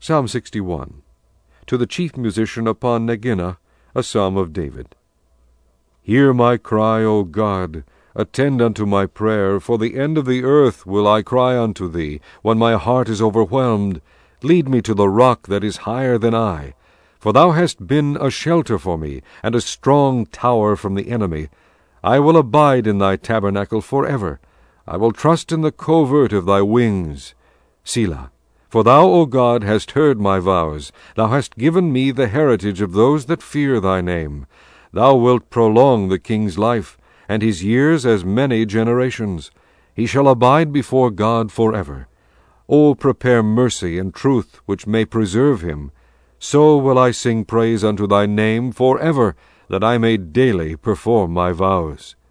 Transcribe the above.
Psalm 61. To the chief musician upon Neginah, a psalm of David. Hear my cry, O God, attend unto my prayer, for the end of the earth will I cry unto thee, when my heart is overwhelmed. Lead me to the rock that is higher than I. For thou hast been a shelter for me, and a strong tower from the enemy. I will abide in thy tabernacle forever. I will trust in the covert of thy wings. Selah. For thou, O God, hast heard my vows. Thou hast given me the heritage of those that fear thy name. Thou wilt prolong the king's life, and his years as many generations. He shall abide before God forever. O prepare mercy and truth, which may preserve him. So will I sing praise unto thy name forever, that I may daily perform my vows.